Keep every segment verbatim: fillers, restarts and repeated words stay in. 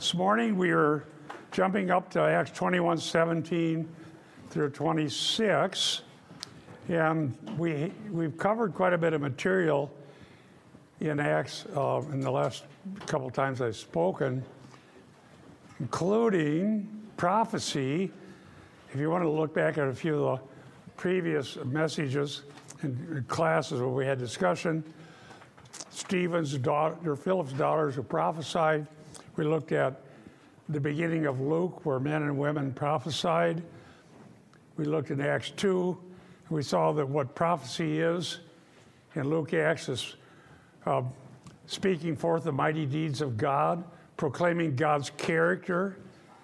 This morning we are jumping up to Acts twenty-one seventeen through twenty-six, and we, we've covered quite a bit of material in Acts uh, in the last couple times I've spoken, including prophecy. If you want to look back at a few of the previous messages and classes where we had discussion, Stephen's daughter, Philip's daughters who prophesied. We looked at the beginning of Luke where men and women prophesied. We looked at Acts two. We saw that what prophecy is in Luke, Acts is uh, speaking forth the mighty deeds of God, proclaiming God's character,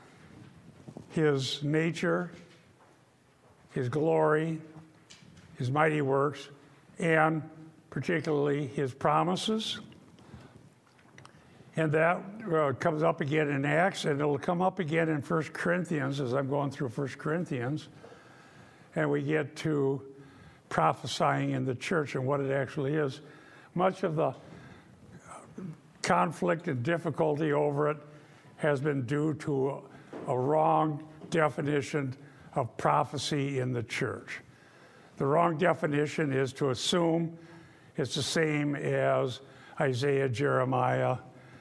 his nature, his glory, his mighty works, and particularly his promises. And that uh, comes up again in Acts, and it'll come up again in First Corinthians as I'm going through First Corinthians. And we get to prophesying in the church and what it actually is. Much of the conflict and difficulty over it has been due to a wrong definition of prophecy in the church. The wrong definition is to assume it's the same as Isaiah, Jeremiah,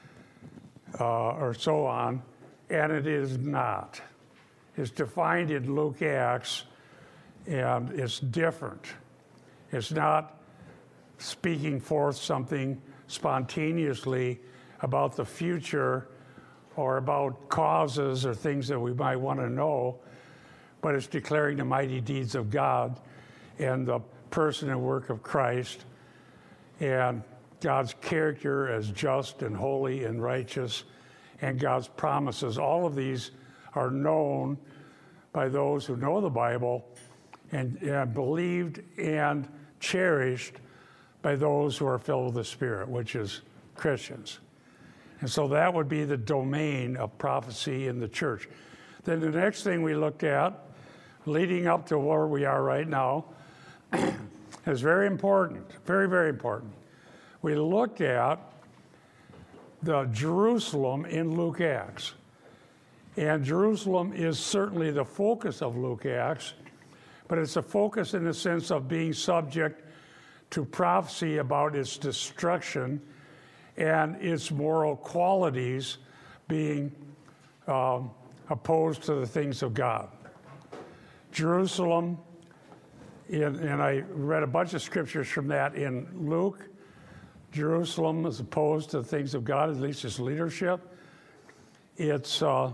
uh, or so on, and it is not. It's defined in Luke, Acts, and it's different. It's not speaking forth something spontaneously about the future or about causes or things that we might want to know, but it's declaring the mighty deeds of God and the person and work of Christ and God's character as just and holy and righteous and God's promises. All of these are known by those who know the Bible and, and believed and cherished by those who are filled with the Spirit, which is Christians. And so that would be the domain of prophecy in the church. Then the next thing we looked at, leading up to where we are right now, is very important, very, very important. We looked at the Jerusalem in Luke, Acts. And Jerusalem is certainly the focus of Luke, Acts, but it's a focus in the sense of being subject to prophecy about its destruction and its moral qualities being um, opposed to the things of God. Jerusalem, in, and I read a bunch of scriptures from that in Luke. Jerusalem is opposed to the things of God, at least its leadership. Its uh,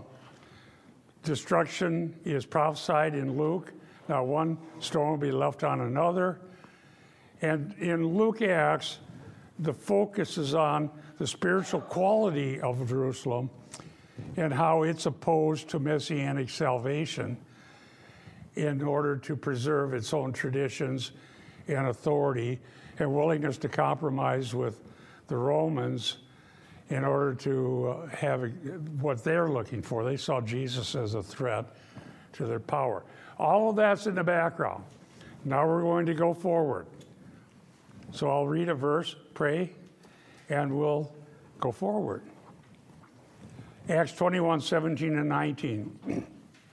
destruction is prophesied in Luke. Now, one stone will be left on another. And in Luke, Acts, the focus is on the spiritual quality of Jerusalem and how it's opposed to messianic salvation in order to preserve its own traditions and authority and willingness to compromise with the Romans in order to uh, have what they're looking for. They saw Jesus as a threat to their power. All of that's in the background. Now we're going to go forward. So I'll read a verse, pray, and we'll go forward. Acts twenty-one, seventeen and nineteen.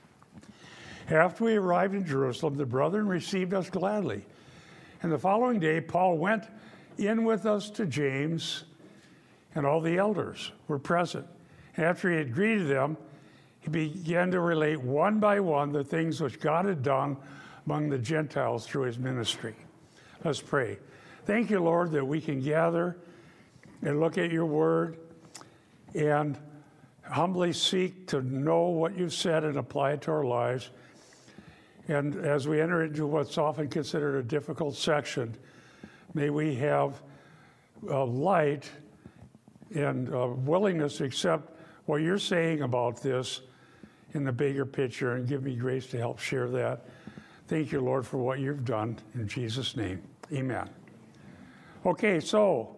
After we arrived in Jerusalem, the brethren received us gladly. And the following day, Paul went in with us to James, and all the elders were present. And after he had greeted them, he began to relate one by one the things which God had done among the Gentiles through his ministry. Let's pray. Thank you, Lord, that we can gather and look at your word and humbly seek to know what you've said and apply it to our lives. And as we enter into what's often considered a difficult section, may we have uh, light and uh, willingness to accept what you're saying about this in the bigger picture, and give me grace to help share that. Thank you, Lord, for what you've done. In Jesus' name, amen. Okay, so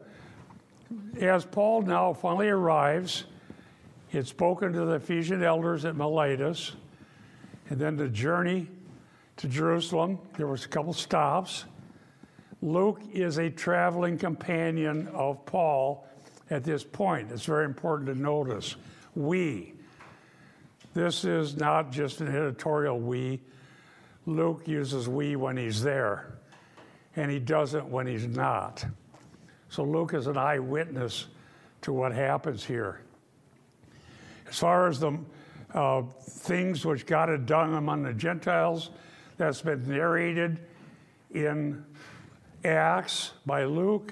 as Paul now finally arrives, he had spoken to the Ephesian elders at Miletus, and then the journey to Jerusalem, there was a couple stops. Luke is a traveling companion of Paul at this point. It's very important to notice we. This is not just an editorial we. Luke uses we when he's there, and he doesn't when he's not. So Luke is an eyewitness to what happens here. As far as the uh, things which God had done among the Gentiles, that's been narrated in Acts by Luke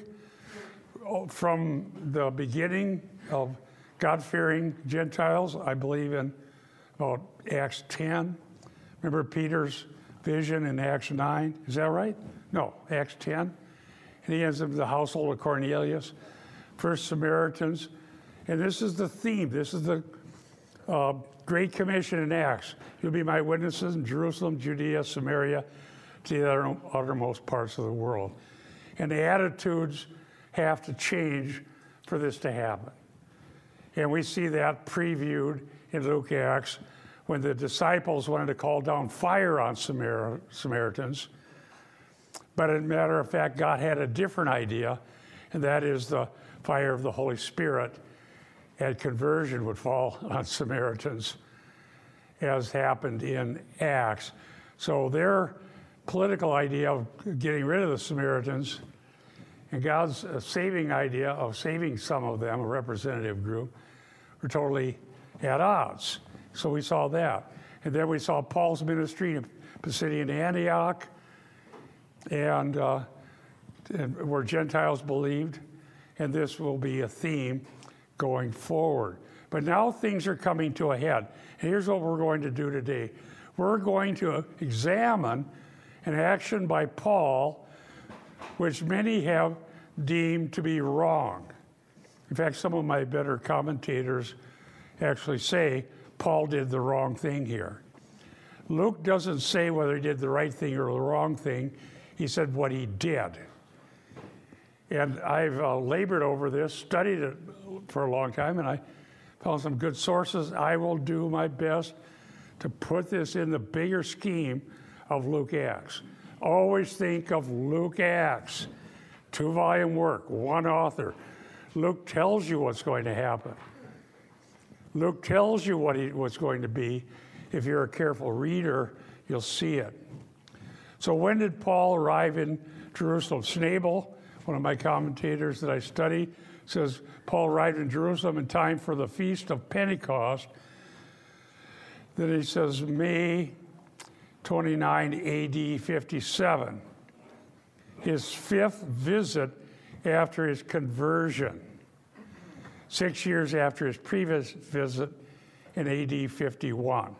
from the beginning of God-fearing Gentiles, I believe in about Acts ten. Remember Peter's vision in Acts nine? Is that right? No, Acts ten. And he ends up in the household of Cornelius. First Samaritans. And this is the theme. This is the uh, Great Commission in Acts. You'll be my witnesses in Jerusalem, Judea, Samaria, to the uttermost parts of the world. And the attitudes have to change for this to happen. And we see that previewed in Luke Acts when the disciples wanted to call down fire on Samar- Samaritans. But as a matter of fact, God had a different idea, and that is the fire of the Holy Spirit and conversion would fall on Samaritans, as happened in Acts. So their political idea of getting rid of the Samaritans and God's saving idea of saving some of them, a representative group, were totally at odds. So we saw that. And then we saw Paul's ministry in Pisidian Antioch, and, uh, and where Gentiles believed, and this will be a theme going forward. But now things are coming to a head. And here's what we're going to do today. We're going to examine an action by Paul, which many have deemed to be wrong. In fact, some of my better commentators actually say Paul did the wrong thing here. Luke doesn't say whether he did the right thing or the wrong thing. He said what he did. And I've uh, labored over this, studied it for a long time, and I found some good sources. I will do my best to put this in the bigger scheme of Luke Acts. Always think of Luke Acts, two-volume work, one author. Luke tells you what's going to happen. Luke tells you what he, what's going to be. If you're a careful reader, you'll see it. So when did Paul arrive in Jerusalem? Snabel, one of my commentators that I study, says Paul arrived in Jerusalem in time for the Feast of Pentecost. Then he says May twenty-ninth, A D fifty-seven. His fifth visit after his conversion. Six years after his previous visit in A D fifty-one.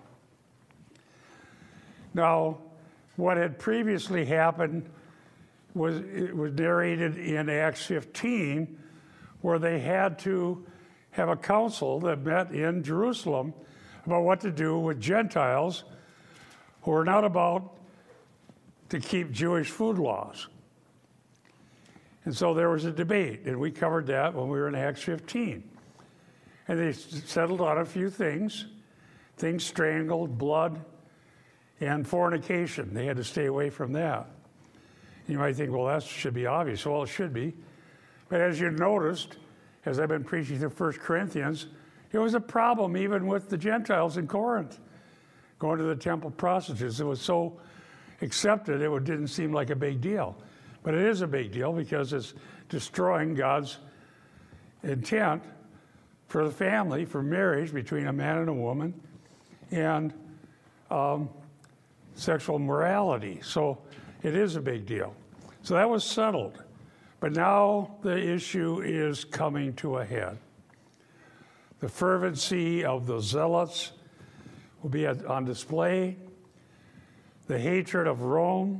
Now, what had previously happened was it was narrated in Acts fifteen, where they had to have a council that met in Jerusalem about what to do with Gentiles who were not about to keep Jewish food laws. And so there was a debate, and we covered that when we were in Acts fifteen. And they settled on a few things, things strangled, blood, and fornication. They had to stay away from that. You might think, well, that should be obvious. Well, it should be. But as you noticed, as I've been preaching through First Corinthians, it was a problem even with the Gentiles in Corinth, going to the temple prostitutes. It was so accepted, it didn't seem like a big deal. But it is a big deal because it's destroying God's intent for the family, for marriage between a man and a woman, and um, sexual morality. So it is a big deal. So that was settled. But now the issue is coming to a head. The fervency of the zealots will be on display. The hatred of Rome.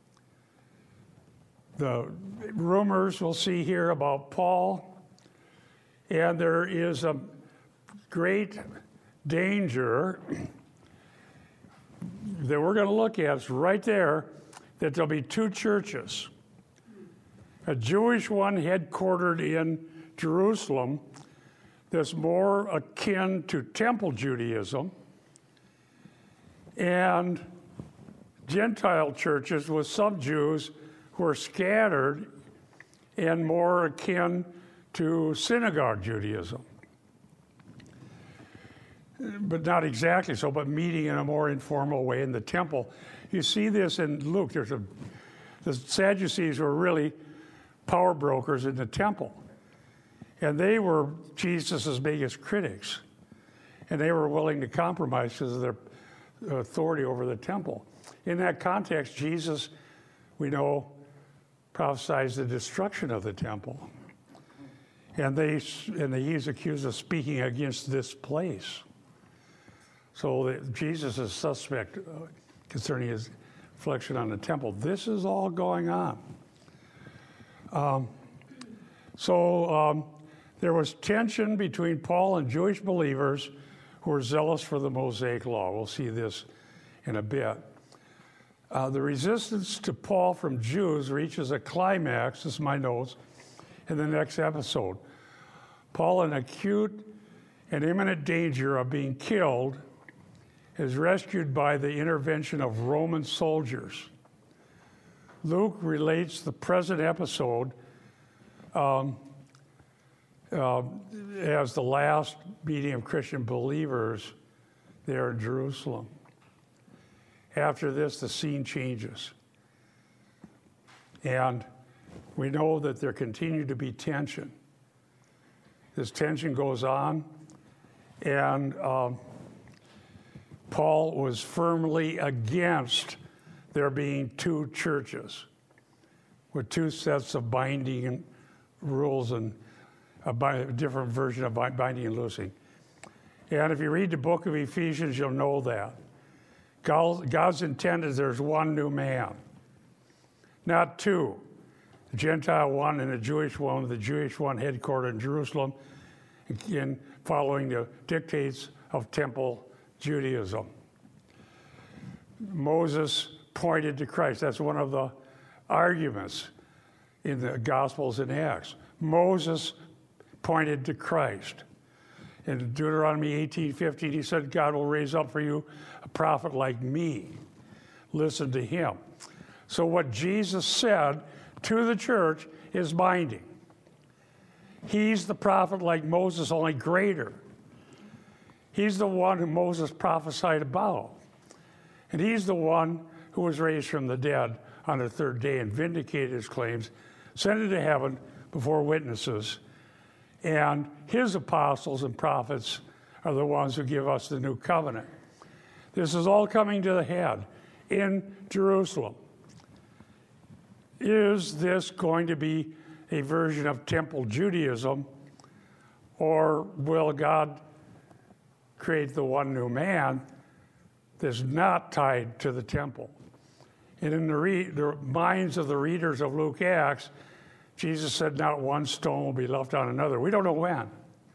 The rumors we'll see here about Paul. And there is a great danger that we're going to look at. It's right there, that there'll be two churches. A Jewish one headquartered in Jerusalem that's more akin to temple Judaism, and Gentile churches with some Jews who are scattered and more akin to synagogue Judaism. but not exactly so, but meeting in a more informal way in the temple. You see this in Luke. There's a, the Sadducees were really power brokers in the temple. And they were Jesus' biggest critics. And they were willing to compromise because of their authority over the temple. In that context, Jesus, we know, prophesies the destruction of the temple. And they and he's accused of speaking against this place. So that Jesus is suspect concerning his reflection on the temple. This is all going on. Um, so um, there was tension between Paul and Jewish believers who were zealous for the Mosaic law. We'll see this in a bit. Uh, the resistance to Paul from Jews reaches a climax, this is my notes, in the next episode. Paul, in acute and imminent danger of being killed, is rescued by the intervention of Roman soldiers. Luke relates the present episode um, uh, as the last meeting of Christian believers there in Jerusalem. After this, the scene changes. And we know that there continued to be tension. This tension goes on, and um, Paul was firmly against there being two churches with two sets of binding rules and a, bi- a different version of binding and loosing. And if you read the book of Ephesians, you'll know that. God's intent is there's one new man, not two. The Gentile one and the Jewish one, the Jewish one headquartered in Jerusalem, again, following the dictates of temple Judaism. Moses pointed to Christ. That's one of the arguments in the Gospels and Acts. Moses pointed to Christ. In Deuteronomy eighteen fifteen, he said, God will raise up for you a prophet like me. Listen to him. So what Jesus said to the church is binding. He's the prophet like Moses, only greater. He's the one who Moses prophesied about. And he's the one who was raised from the dead on the third day and vindicated his claims, sent into heaven before witnesses. And his apostles and prophets are the ones who give us the new covenant. This is all coming to the head in Jerusalem. Is this going to be a version of temple Judaism, or will God create the one new man that's not tied to the temple? And in the, re- the minds of the readers of Luke Acts, Jesus said not one stone will be left on another. We don't know when.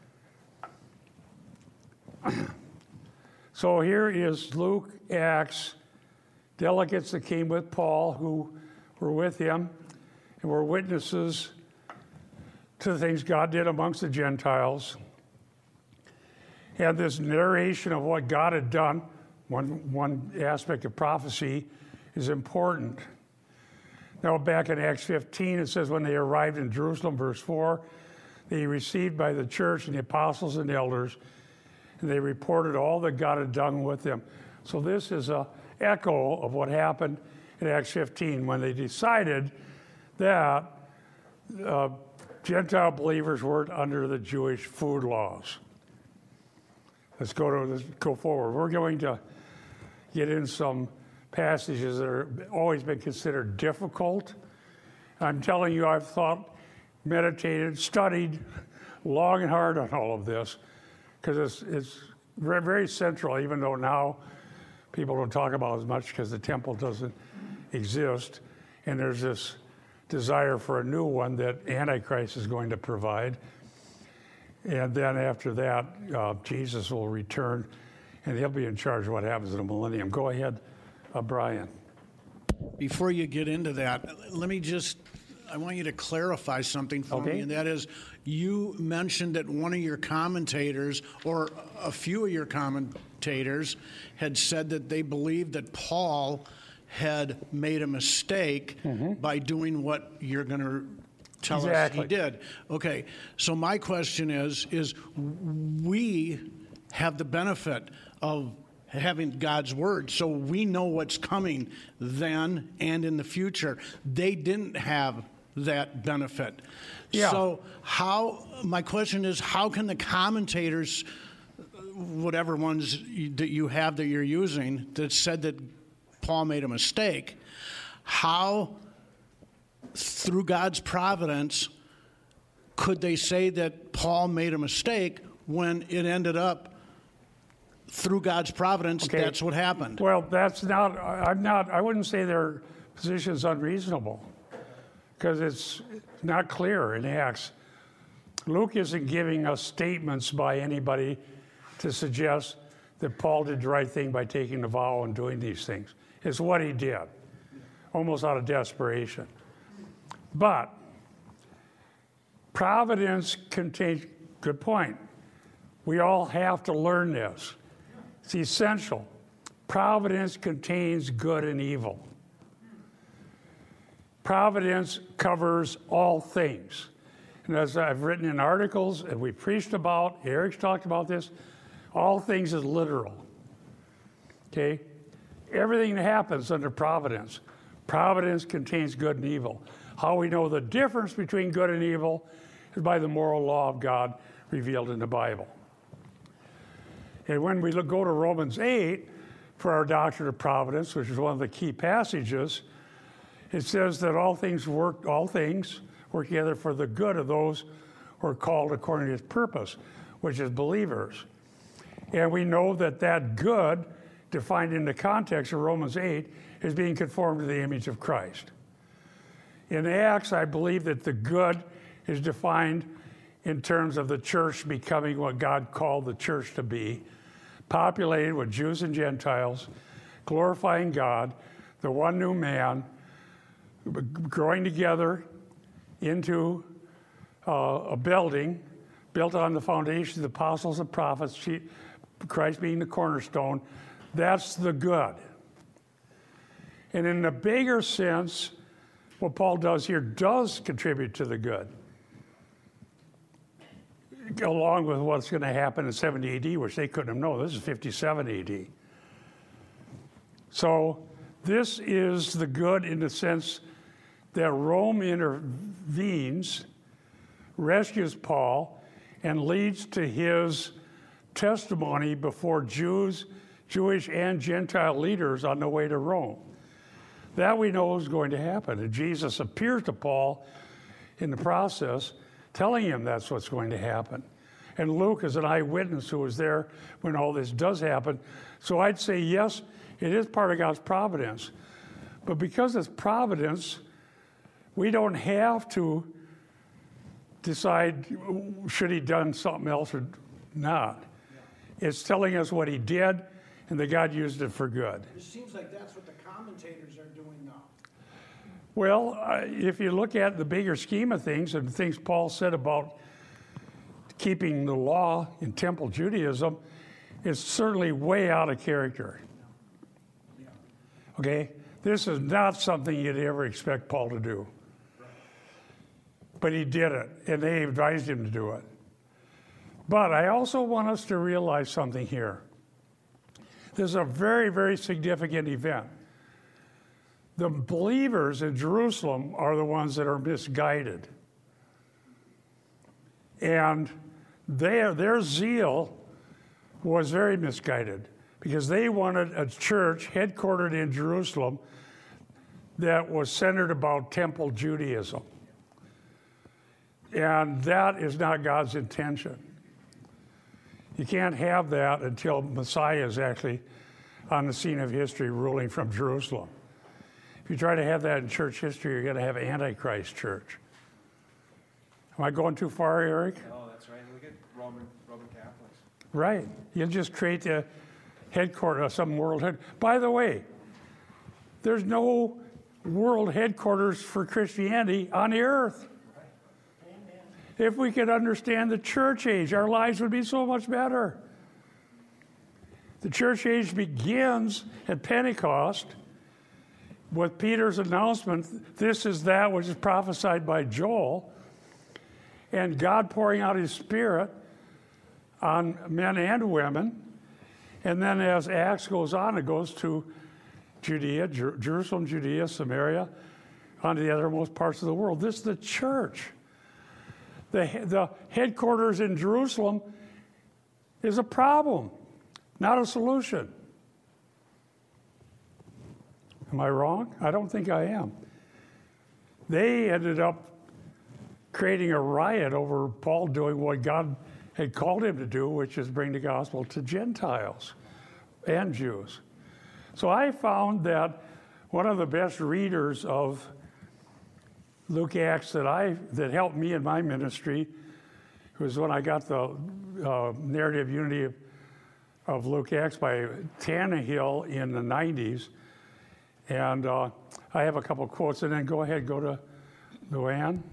So here is Luke, Acts, delegates that came with Paul who were with him and were witnesses to the things God did amongst the Gentiles. And this narration of what God had done, one, one aspect of prophecy, is important. Now, back in Acts fifteen, it says, when they arrived in Jerusalem, verse four, they received by the church and the apostles and elders, and they reported all that God had done with them. So this is an echo of what happened in Acts fifteen when they decided that uh, Gentile believers weren't under the Jewish food laws. Let's go to let's go forward. We're going to get in some passages that have always been considered difficult. I'm telling you, I've thought, meditated, studied long and hard on all of this because it's, it's very, very central, even though now people don't talk about it as much because the temple doesn't exist. And there's this desire for a new one that Antichrist is going to provide. And then after that, uh, Jesus will return, and he'll be in charge of what happens in the millennium. Go ahead. Uh, Brian. Before you get into that, let me just, I want you to clarify something for okay. me, and that is, you mentioned that one of your commentators, or a few of your commentators, had said that they believed that Paul had made a mistake mm-hmm. by doing what you're going to tell exactly. us he did. Okay, so my question is, is we have the benefit of having God's word, so we know what's coming then and in the future. They didn't have that benefit. Yeah. So how, my question is, how can the commentators, whatever ones you, that you have that you're using, that said that Paul made a mistake, how, through God's providence, could they say that Paul made a mistake when it ended up, through God's providence, Okay. that's what happened? Well, that's not, I'm not, I wouldn't say their position is unreasonable, because it's not clear in Acts. Luke isn't giving us statements by anybody to suggest that Paul did the right thing by taking the vow and doing these things. It's what he did, almost out of desperation. But providence contains, good point. We all have to learn this. It's essential. Providence contains good and evil. Providence covers all things. And as I've written in articles and we preached about, Eric's talked about this, all things is literal. Okay? Everything that happens under providence. Providence contains good and evil. How we know the difference between good and evil is by the moral law of God revealed in the Bible. And when we look, go to Romans eight for our doctrine of providence, which is one of the key passages, it says that all things work, all things work together for the good of those who are called according to his purpose, which is believers. And we know that that good, defined in the context of Romans eight, is being conformed to the image of Christ. In Acts, I believe that the good is defined in terms of the church becoming what God called the church to be, populated with Jews and Gentiles, glorifying God, the one new man, growing together into uh, a building built on the foundation of the apostles and prophets, Christ being the cornerstone. That's the good. And in the bigger sense, what Paul does here does contribute to the good, along with what's going to happen in seventy A D, which they couldn't have known. This is fifty-seven A D. So this is the good in the sense that Rome intervenes, rescues Paul, and leads to his testimony before Jews, Jewish and Gentile leaders on the way to Rome. That we know is going to happen. And Jesus appears to Paul in the process, telling him that's what's going to happen. And Luke is an eyewitness who was there when all this does happen. So I'd say, yes, it is part of God's providence. But because it's providence, we don't have to decide, should he done something else or not. Yeah. It's telling us what he did, and that God used it for good. It seems like that's what the commentators are doing now. Well, uh, if you look at the bigger scheme of things and things Paul said about keeping the law in temple Judaism, it's certainly way out of character. Yeah. Okay? This is not something you'd ever expect Paul to do. Right. But he did it, and they advised him to do it. But I also want us to realize something here. This is a very, very significant event. The believers in Jerusalem are the ones that are misguided. And their, their zeal was very misguided because they wanted a church headquartered in Jerusalem that was centered about temple Judaism. And that is not God's intention. You can't have that until Messiah is actually on the scene of history ruling from Jerusalem. If you try to have that in church history, you're going to have an Antichrist church. Am I going too far, Eric? No, that's right. Look at Roman, Roman Catholics. Right. You'll just create the headquarters of some world head. By the way, there's no world headquarters for Christianity on the earth. If we could understand the church age, our lives would be so much better. The church age begins at Pentecost with Peter's announcement, this is that which is prophesied by Joel, and God pouring out his Spirit on men and women. And then as Acts goes on, it goes to Judea, Jer- Jerusalem, Judea, Samaria, onto the othermost parts of the world. This is the church. The, the headquarters in Jerusalem is a problem, not a solution. Am I wrong? I don't think I am. They ended up creating a riot over Paul doing what God had called him to do, which is bring the gospel to Gentiles and Jews. So I found that one of the best readers of Luke Acts that I that helped me in my ministry was when I got the uh, narrative unity of, of Luke Acts by Tannehill in the nineties. And uh, I have a couple quotes, and then go ahead, go to Luann.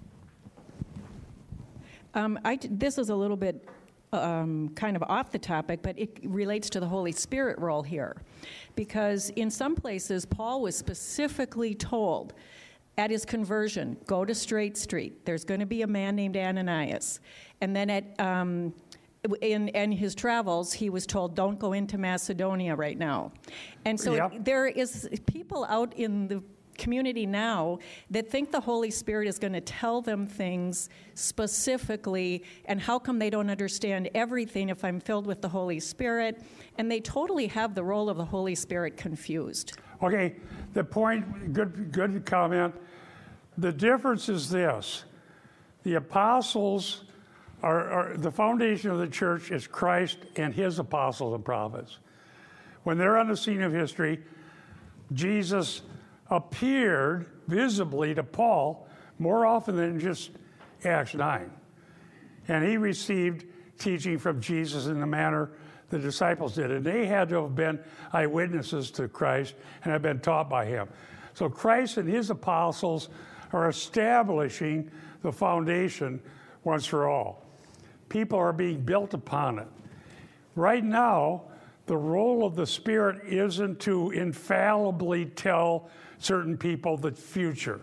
Um, I, this is a little bit um, kind of off the topic, but it relates to the Holy Spirit role here. Because in some places, Paul was specifically told at his conversion, go to Straight Street. There's going to be a man named Ananias. And then at um, in, in his travels, he was told, don't go into Macedonia right now. And so Yep. it, there is people out in the community now that think the Holy Spirit is going to tell them things specifically, and how come they don't understand everything if I'm filled with the Holy Spirit? And they totally have the role of the Holy Spirit confused. Okay, the point, good, good comment. The difference is this. The apostles are, are, the foundation of the church is Christ and his apostles and prophets. When they're on the scene of history, Jesus appeared visibly to Paul more often than just Acts nine. And he received teaching from Jesus in the manner the disciples did. And they had to have been eyewitnesses to Christ and have been taught by him. So Christ and his apostles are establishing the foundation once for all. People are being built upon it. Right now, the role of the Spirit isn't to infallibly tell certain people the future.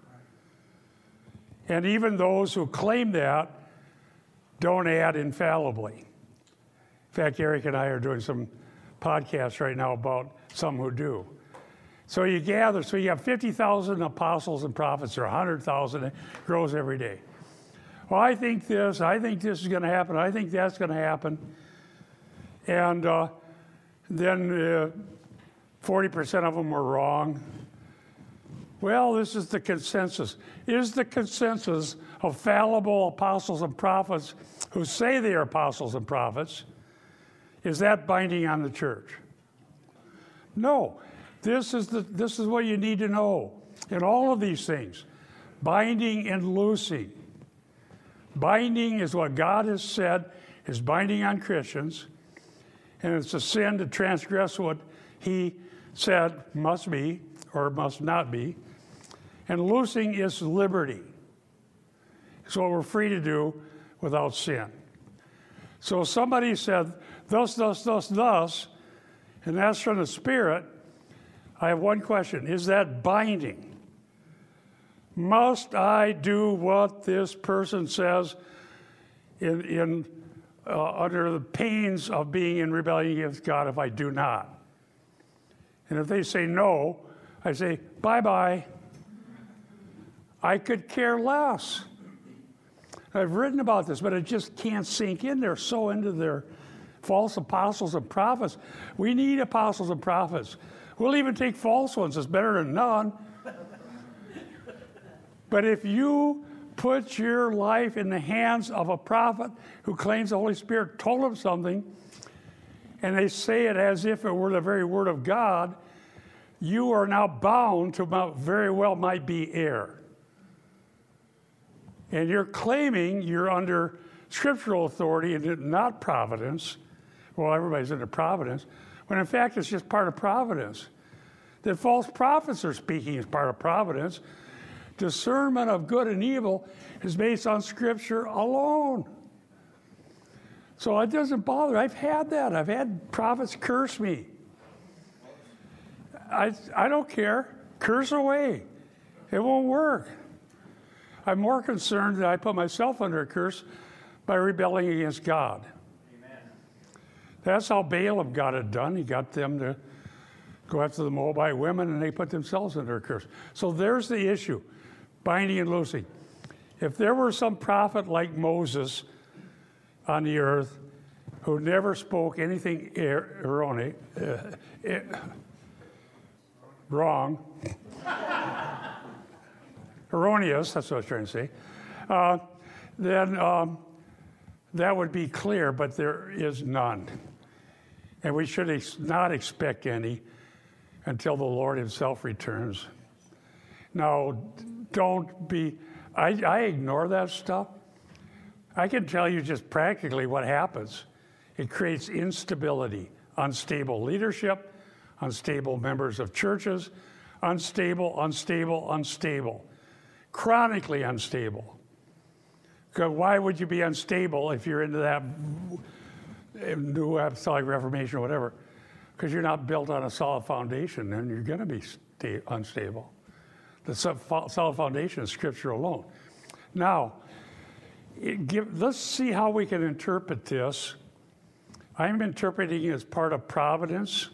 And even those who claim that don't add infallibly. In fact, Eric and I are doing some podcasts right now about some who do. So you gather, so you have fifty thousand apostles and prophets, or one hundred thousand, it grows every day. Well, I think this, I think this is going to happen, I think that's going to happen. And uh, then uh, forty percent of them were wrong. Well, this is the consensus. Is the consensus of fallible apostles and prophets who say they are apostles and prophets, is that binding on the church? No. This is, the, this is what you need to know in all of these things. Binding and loosing. Binding is what God has said is binding on Christians, and it's a sin to transgress what he said must be or must not be. And loosing is liberty. It's what we're free to do without sin. So somebody said, thus, thus, thus, thus, and that's from the Spirit. I have one question. Is that binding? Must I do what this person says in, in uh, under the pains of being in rebellion against God if I do not? And if they say no, I say, bye-bye. I could care less. I've written about this, but it just can't sink in. They're so into their false apostles and prophets. We need apostles and prophets. We'll even take false ones. It's better than none. But if you put your life in the hands of a prophet who claims the Holy Spirit told him something, and they say it as if it were the very word of God, you are now bound to very well might be error. And you're claiming you're under scriptural authority and not providence. Well, everybody's under providence, when in fact it's just part of providence. That false prophets are speaking as part of providence. Discernment of good and evil is based on Scripture alone. So it doesn't bother. I've had that. I've had prophets curse me. I, I don't care. Curse away. It won't work. I'm more concerned that I put myself under a curse by rebelling against God. That's how Balaam got it done. He got them to go after the Moabite women, and they put themselves under a curse. So there's the issue, binding and loosing. If there were some prophet like Moses on the earth who never spoke anything er- erroneous, uh, uh, wrong, erroneous, that's what I was trying to say, uh, then um, that would be clear, but there is none. And we should ex- not expect any until the Lord himself returns. Now, don't be, I, I ignore that stuff. I can tell you just practically what happens. It creates instability, unstable leadership, unstable members of churches, unstable, unstable, unstable, chronically unstable. Because why would you be unstable if you're into that New Apostolic Reformation or whatever? Because you're not built on a solid foundation, and you're going to be sta- unstable. The solid foundation is Scripture alone. Now, it give, let's see how we can interpret this. I'm interpreting it as part of providence,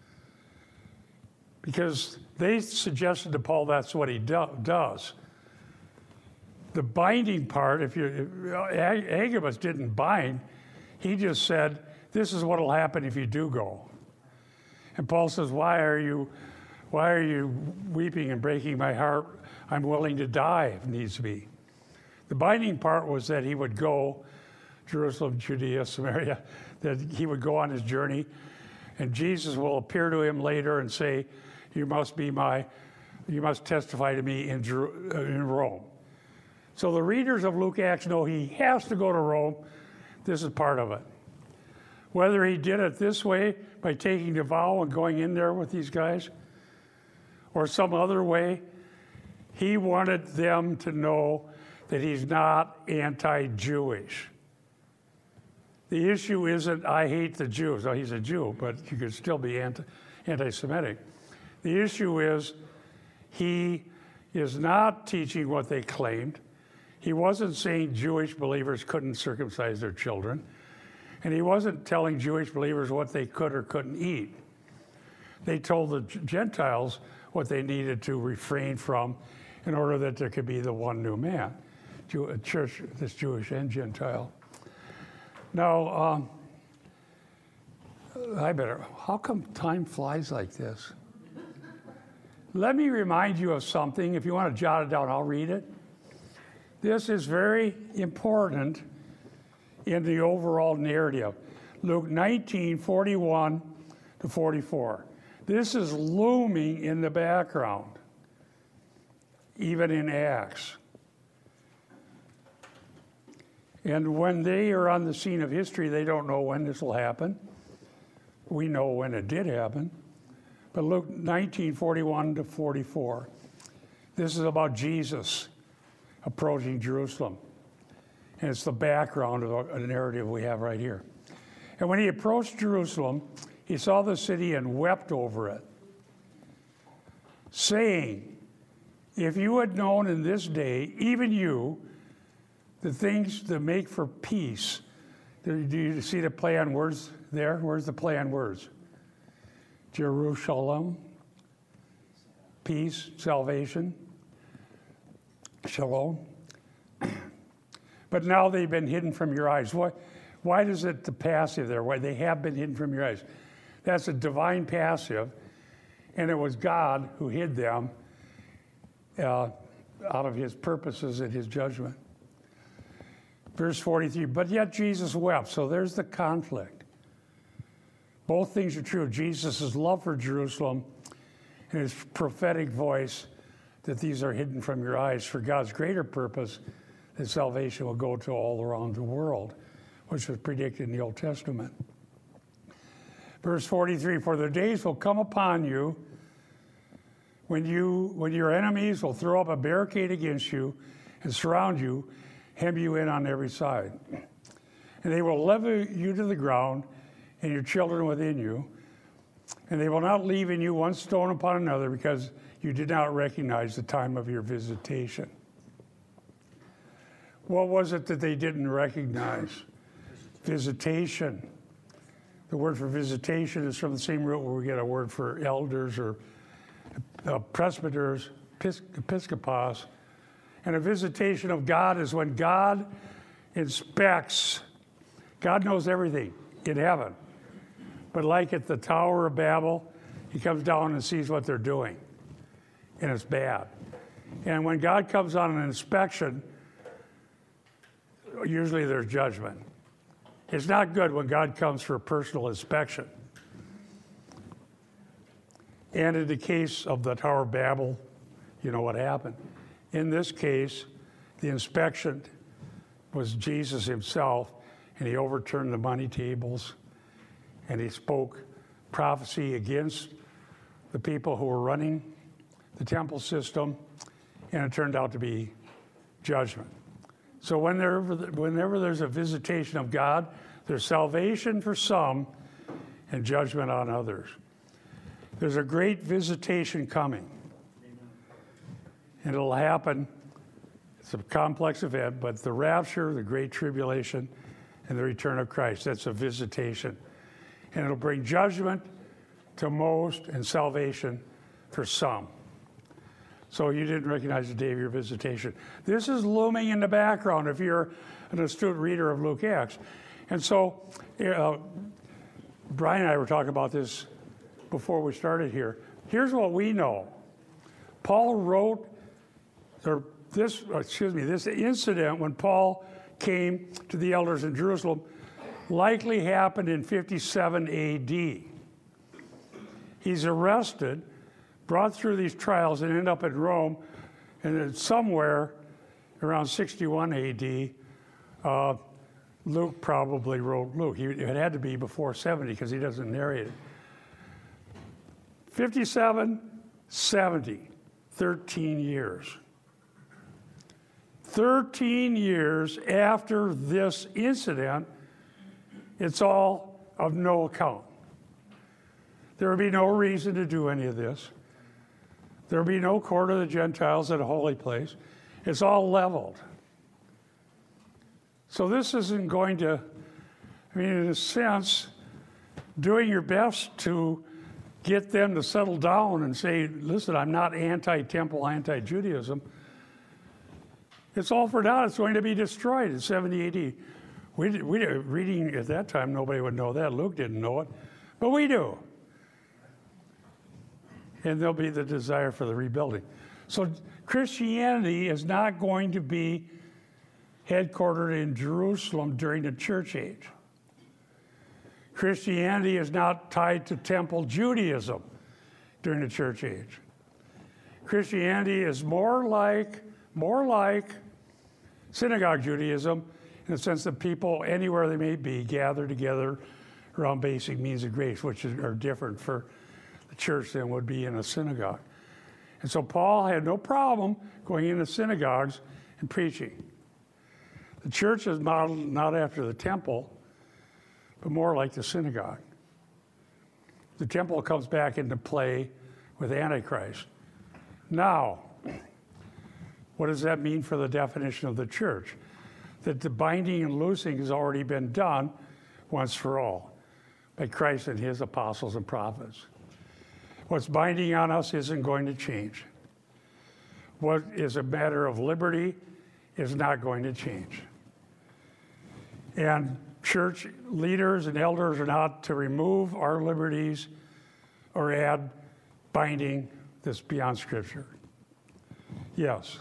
because they suggested to Paul that's what he do, does. The binding part, if you, if Agabus didn't bind, he just said, this is what will happen if you do go. And Paul says, why are you, why are you weeping and breaking my heart? I'm willing to die if needs be. The binding part was that he would go, Jerusalem, Judea, Samaria, that he would go on his journey, and Jesus will appear to him later and say, you must be my, you must testify to me in, in Rome. So the readers of Luke Acts know he has to go to Rome. This is part of it. Whether he did it this way, by taking the vow and going in there with these guys, or some other way, he wanted them to know that he's not anti-Jewish. The issue isn't, I hate the Jews. Oh, he's a Jew, but you could still be anti, anti-Semitic. The issue is, he is not teaching what they claimed. He wasn't saying Jewish believers couldn't circumcise their children. And he wasn't telling Jewish believers what they could or couldn't eat. They told the Gentiles what they needed to refrain from in order that there could be the one new man, Jew, a church that's Jewish and Gentile. Now, um, I better, how come time flies like this? Let me remind you of something. If you want to jot it down, I'll read it. This is very important in the overall narrative. Luke nineteen, forty-one to forty-four. This is looming in the background, even in Acts. And when they are on the scene of history, they don't know when this will happen. We know when it did happen. But Luke nineteen, forty-one to forty-four. This is about Jesus approaching Jerusalem. And it's the background of the narrative we have right here. And when he approached Jerusalem, he saw the city and wept over it, saying, if you had known in this day, even you, the things that make for peace. Do you see the play on words there? Where's the play on words? Jerusalem, peace, salvation, shalom. But now they've been hidden from your eyes. Why, why does it the passive there? Why they have been hidden from your eyes? That's a divine passive, and it was God who hid them uh, out of his purposes and his judgment. Verse forty-three, but yet Jesus wept. So there's the conflict. Both things are true. Jesus' love for Jerusalem and his prophetic voice that these are hidden from your eyes for God's greater purpose, that salvation will go to all around the world, which was predicted in the Old Testament. Verse forty-three, for the days will come upon you when you when your enemies will throw up a barricade against you and surround you, hem you in on every side. And they will level you to the ground and your children within you, and they will not leave in you one stone upon another, because you did not recognize the time of your visitation. What was it that they didn't recognize? Visitation. The word for visitation is from the same root where we get a word for elders or uh, presbyters, episcopos. And a visitation of God is when God inspects. God knows everything in heaven. But like at the Tower of Babel, he comes down and sees what they're doing. And it's bad. And when God comes on an inspection, usually there's judgment. It's not good when God comes for a personal inspection. And in the case of the Tower of Babel, you know what happened. In this case, the inspection was Jesus himself, and he overturned the money tables, and he spoke prophecy against the people who were running the temple system, and it turned out to be judgment. So whenever, whenever there's a visitation of God, there's salvation for some and judgment on others. There's a great visitation coming. And it'll happen. It's a complex event, but the rapture, the great tribulation, and the return of Christ, that's a visitation. And it'll bring judgment to most and salvation for some. So you didn't recognize the day of your visitation. This is looming in the background if you're an astute reader of Luke Acts. And so uh, Brian and I were talking about this before we started here. Here's what we know. Paul wrote, or this, excuse me, this incident when Paul came to the elders in Jerusalem likely happened in fifty-seven A D. He's arrested, brought through these trials, and ended up in Rome, and then somewhere around sixty-one A D, uh, Luke probably wrote Luke. He, it had to be before seventy because he doesn't narrate it. fifty-seven, seventy, thirteen years. thirteen years after this incident, it's all of no account. There would be no reason to do any of this. There would be no court of the Gentiles at a holy place. It's all leveled. So this isn't going to, I mean, in a sense, doing your best to get them to settle down and say, listen, I'm not anti-temple, anti-Judaism. It's all for naught. It's going to be destroyed in seventy A D. We, we reading at that time, nobody would know that. Luke didn't know it, but we do. And there'll be the desire for the rebuilding. So Christianity is not going to be headquartered in Jerusalem during the church age. Christianity is not tied to temple Judaism during the church age. Christianity is more like, more like synagogue Judaism in the sense that people, anywhere they may be, gather together around basic means of grace, which is, are different for the church than would be in a synagogue. And so Paul had no problem going into synagogues and preaching. The church is modeled not after the temple, but more like the synagogue. The temple comes back into play with Antichrist. Now, what does that mean for the definition of the church? That the binding and loosing has already been done once for all by Christ and his apostles and prophets. What's binding on us isn't going to change. What is a matter of liberty is not going to change. And church leaders and elders are not to remove our liberties or add binding that's beyond Scripture. Yes.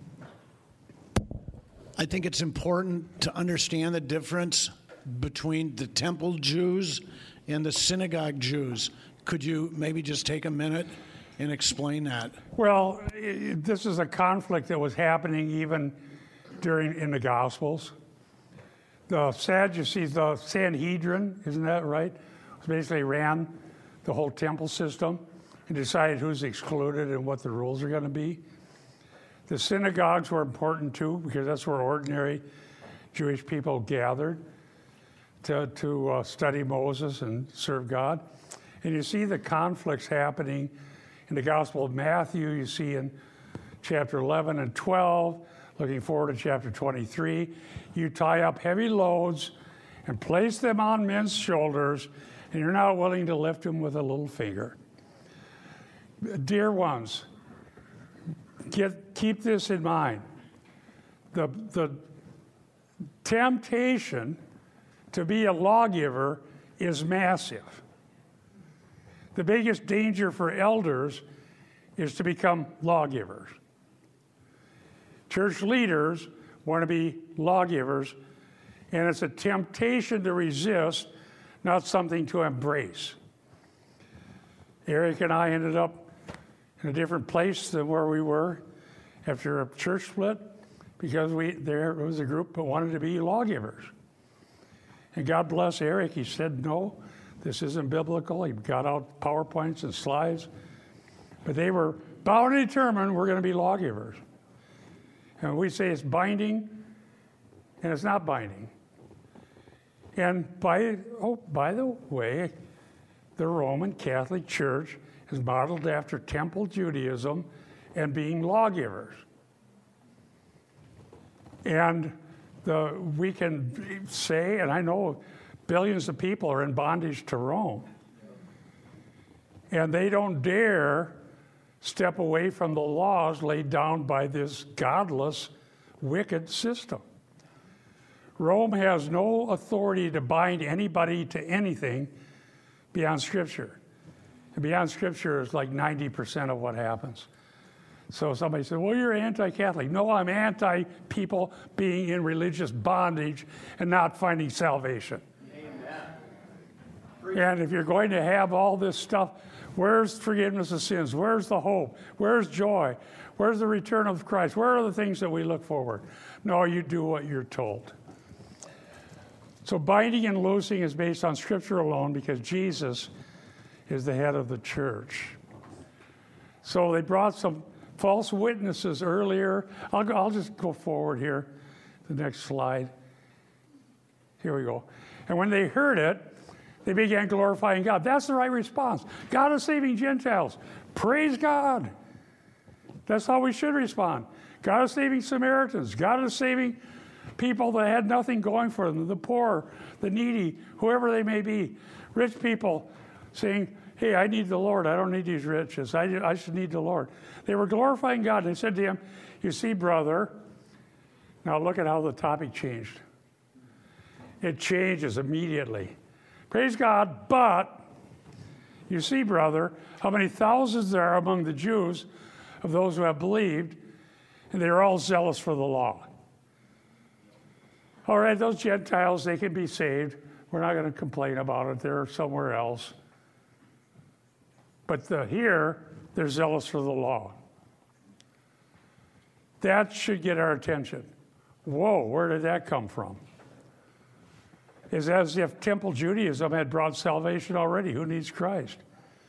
I think it's important to understand the difference between the temple Jews and the synagogue Jews. Could you maybe just take a minute and explain that? Well, it, this is a conflict that was happening even during in the Gospels. The Sadducees, the Sanhedrin, isn't that right? Basically ran the whole temple system and decided who's excluded and what the rules are going to be. The synagogues were important too, because that's where ordinary Jewish people gathered to, to uh, study Moses and serve God. And you see the conflicts happening in the Gospel of Matthew. You see in chapter eleven and twelve, looking forward to chapter twenty-three, you tie up heavy loads and place them on men's shoulders, and you're not willing to lift them with a little finger. Dear ones, get, keep this in mind. The, the temptation to be a lawgiver is massive. The biggest danger for elders is to become lawgivers. Church leaders want to be lawgivers, and it's a temptation to resist, not something to embrace. Eric and I ended up in a different place than where we were after a church split because we there was a group that wanted to be lawgivers. And God bless Eric. He said, no, this isn't biblical. He got out PowerPoints and slides. But they were bound and determined we're going to be lawgivers. And we say it's binding, and it's not binding. And by, oh, by the way, the Roman Catholic Church is modeled after Temple Judaism and being lawgivers. And the, we can say, and I know billions of people are in bondage to Rome, and they don't dare step away from the laws laid down by this godless, wicked system. Rome has no authority to bind anybody to anything beyond Scripture. And beyond Scripture is like ninety percent of what happens. So somebody said, well, you're anti-Catholic. No, I'm anti-people being in religious bondage and not finding salvation. Amen. And if you're going to have all this stuff, where's forgiveness of sins? Where's the hope? Where's joy? Where's the return of Christ? Where are the things that we look forward? No, you do what you're told. So binding and loosing is based on Scripture alone because Jesus is the head of the church. So they brought some false witnesses earlier. I'll, go, I'll just go forward here. The next slide. Here we go. And when they heard it, they began glorifying God. That's the right response. God is saving Gentiles. Praise God. That's how we should respond. God is saving Samaritans. God is saving people that had nothing going for them, the poor, the needy, whoever they may be. Rich people saying, hey, I need the Lord. I don't need these riches. I, I should need the Lord. They were glorifying God. They said to him, you see, brother, now look at how the topic changed. It changes immediately. Praise God, but you see, brother, how many thousands there are among the Jews of those who have believed, and they are all zealous for the law. All right, those Gentiles, they can be saved. We're not going to complain about it. They're somewhere else. But the, here, they're zealous for the law. That should get our attention. Whoa, where did that come from? It's as if Temple Judaism had brought salvation already. Who needs Christ?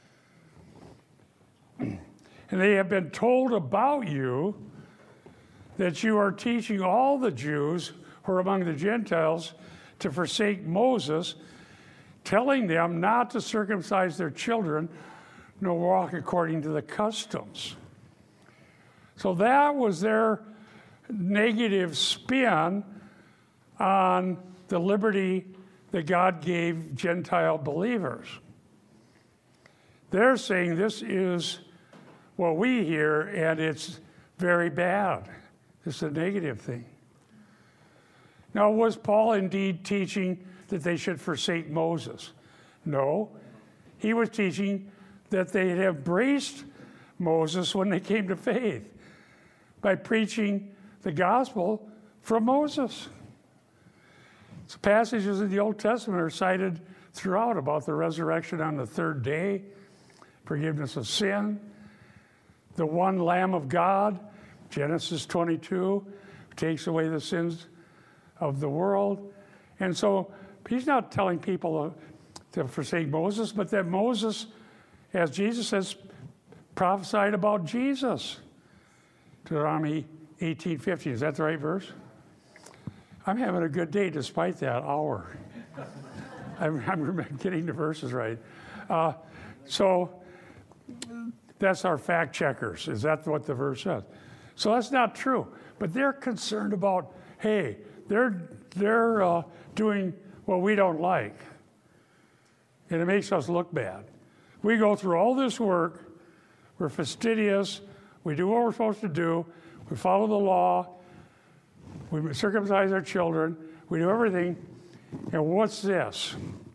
And they have been told about you that you are teaching all the Jews who are among the Gentiles to forsake Moses, telling them not to circumcise their children, nor walk according to the customs. So that was their negative spin on the liberty that God gave Gentile believers. They're saying this is what we hear, and it's very bad. This is a negative thing. Now, was Paul indeed teaching that they should forsake Moses? No. He was teaching that they had embraced Moses when they came to faith by preaching the gospel from Moses. So passages in the Old Testament are cited throughout about the resurrection on the third day, forgiveness of sin, the one Lamb of God, Genesis twenty-two, takes away the sins of the world. And so he's not telling people to forsake Moses, but that Moses, as Jesus has prophesied about Jesus. Deuteronomy eighteen fifty. Is that the right verse? I'm having a good day despite that hour. I'm, I'm getting the verses right. Uh, so that's our fact checkers. Is that what the verse says? So that's not true. But they're concerned about, hey, they're they're uh, doing what we don't like. and it makes us look bad. We go through all this work, we're fastidious, we do what we're supposed to do, we follow the law, we circumcise our children, we do everything, and what's this?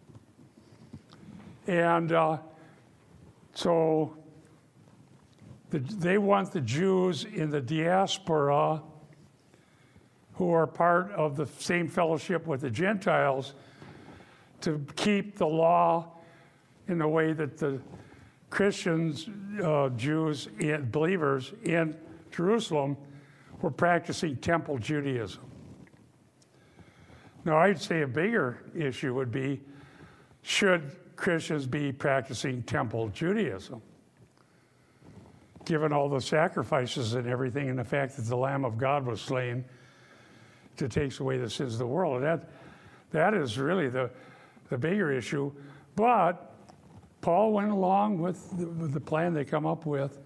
And uh, so the, they want the Jews in the diaspora who are part of the same fellowship with the Gentiles to keep the law in the way that the Christians, uh, Jews, and believers in Jerusalem were practicing temple Judaism. Now, I'd say a bigger issue would be, should Christians be practicing temple Judaism? Given all the sacrifices and everything, and the fact that the Lamb of God was slain to take away the sins of the world. And that, that is really the, the bigger issue. But Paul went along with the, with the plan they come up with.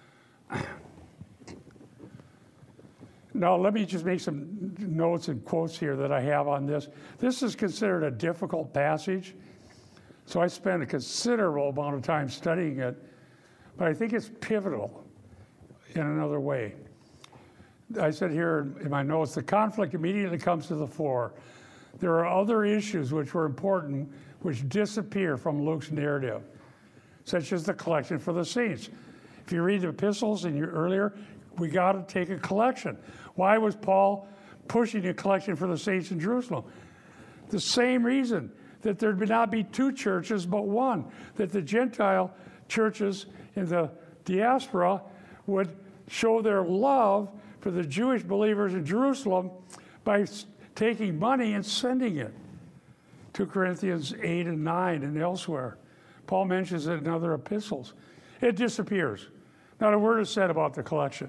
Now, let me just make some notes and quotes here that I have on this. This is considered a difficult passage, so I spent a considerable amount of time studying it, but I think it's pivotal in another way. I said here in my notes, the conflict immediately comes to the fore. There are other issues which were important, which disappear from Luke's narrative, such as the collection for the saints. If you read the epistles in your earlier, we got to take a collection. Why was Paul pushing a collection for the saints in Jerusalem? The same reason, that there would not be two churches but one, that the Gentile churches in the diaspora would show their love for the Jewish believers in Jerusalem by taking money and sending it. Two Corinthians eight and nine and elsewhere. Paul mentions it in other epistles. It disappears. Not a word is said about the collection.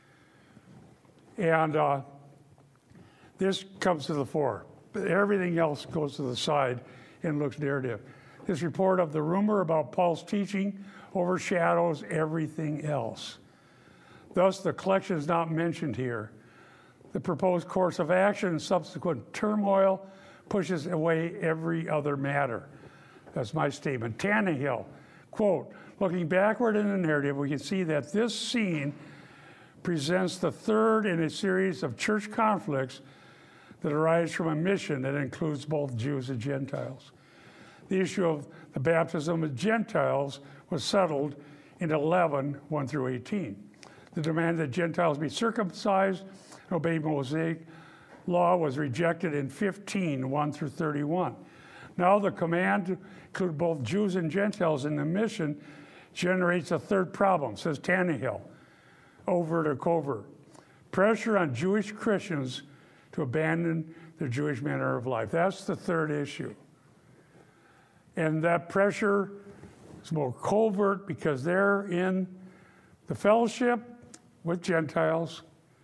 And uh, this comes to the fore. But everything else goes to the side in Luke's narrative. This report of the rumor about Paul's teaching overshadows everything else. Thus, the collection is not mentioned here. The proposed course of action and subsequent turmoil pushes away every other matter. That's my statement. Tannehill, quote, looking backward in the narrative, we can see that this scene presents the third in a series of church conflicts that arise from a mission that includes both Jews and Gentiles. The issue of the baptism of Gentiles was settled in eleven, one through eighteen. The demand that Gentiles be circumcised and obey Mosaic law was rejected in fifteen, one through thirty-one. Now the command to include both Jews and Gentiles in the mission generates a third problem, says Tannehill, overt or covert. Pressure on Jewish Christians to abandon their Jewish manner of life. That's the third issue. And that pressure is more covert because they're in the fellowship with Gentiles,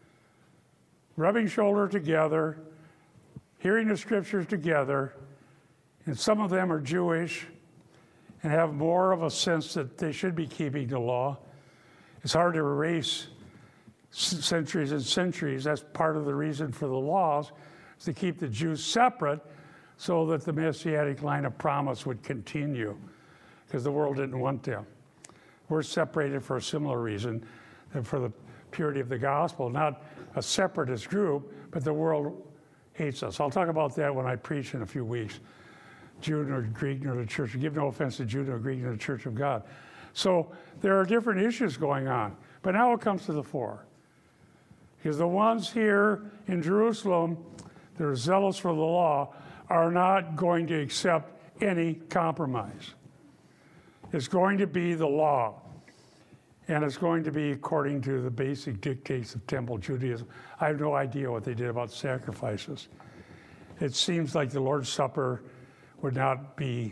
rubbing shoulder together, hearing the scriptures together, and some of them are Jewish and have more of a sense that they should be keeping the law. It's hard to erase centuries and centuries. That's part of the reason for the laws, is to keep the Jews separate so that the Messianic line of promise would continue, because the world didn't want them. We're separated for a similar reason, and for the purity of the gospel, not a separatist group, but the world hates us. I'll talk about that when I preach in a few weeks. Jew nor Greek nor the church. Give no offense to Jew nor Greek nor the church of God. So there are different issues going on. But now it comes to the fore. Because the ones here in Jerusalem that are zealous for the law are not going to accept any compromise. It's going to be the law. And it's going to be according to the basic dictates of temple Judaism. I have no idea what they did about sacrifices. It seems like the Lord's Supper would not be.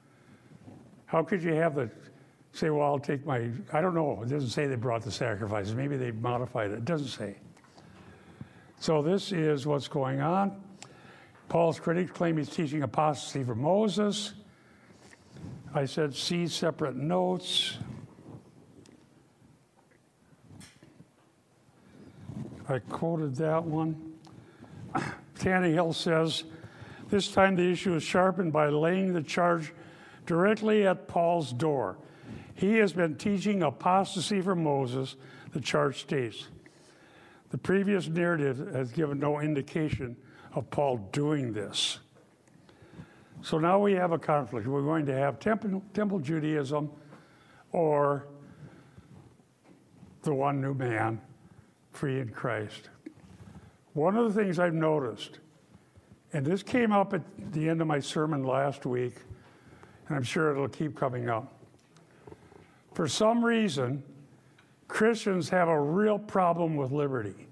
How could you have the, say, well, I'll take my, I don't know. It doesn't say they brought the sacrifices. Maybe they modified it. It doesn't say. So this is what's going on. Paul's critics claim he's teaching apostasy from Moses. I said, see separate notes. I quoted that one. Tannehill says, this time the issue is sharpened by laying the charge directly at Paul's door. He has been teaching apostasy from Moses, the church states. The previous narrative has given no indication of Paul doing this. So now we have a conflict. We're going to have temple, temple Judaism or the one new man, free in Christ. One of the things I've noticed, and this came up at the end of my sermon last week, and I'm sure it'll keep coming up. For some reason, Christians have a real problem with liberty.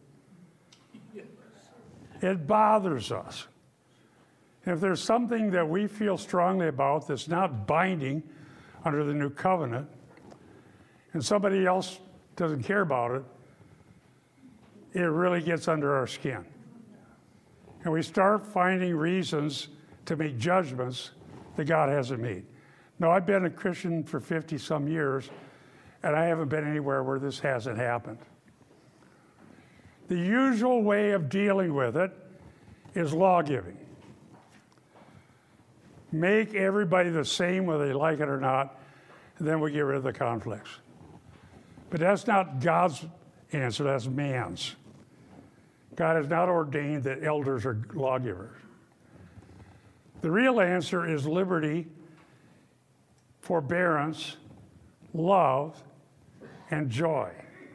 It bothers us. And if there's something that we feel strongly about that's not binding under the new covenant, and somebody else doesn't care about it, it really gets under our skin. And we start finding reasons to make judgments that God hasn't made. Now, I've been a Christian for fifty-some years, and I haven't been anywhere where this hasn't happened. The usual way of dealing with it is law giving. Make everybody the same whether they like it or not, and then we get rid of the conflicts. But that's not God's answer, that's man's. God has not ordained that elders are lawgivers. The real answer is liberty, forbearance, love, and joy.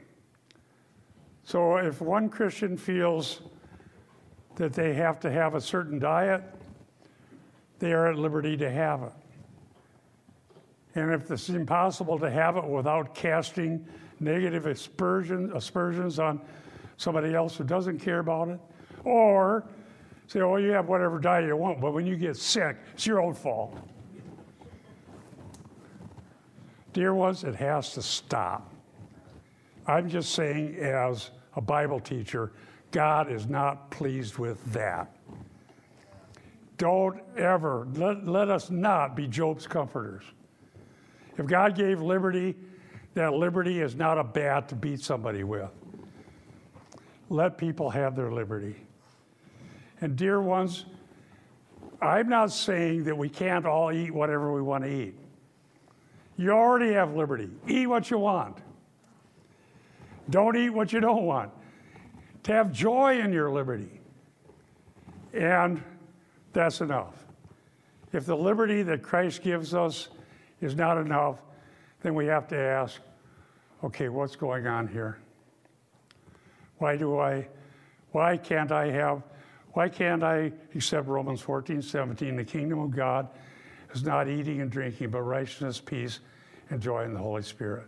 So if one Christian feels that they have to have a certain diet, they are at liberty to have it. And if it's impossible to have it without casting negative aspersions, aspersions on somebody else who doesn't care about it, or say, oh, you have whatever diet you want, but when you get sick, it's your own fault. Dear ones, it has to stop. I'm just saying, as a Bible teacher, God is not pleased with that. Don't ever, let, let us not be Job's comforters. If God gave liberty, that liberty is not a bat to beat somebody with. Let people have their liberty. And dear ones, I'm not saying that we can't all eat whatever we want to eat. You already have liberty. Eat what you want. Don't eat what you don't want. To have joy in your liberty. And that's enough. If the liberty that Christ gives us is not enough, then we have to ask, okay, what's going on here? Why do I, why can't I have, why can't I accept Romans fourteen seventeen? The kingdom of God is not eating and drinking, but righteousness, peace, and joy in the Holy Spirit.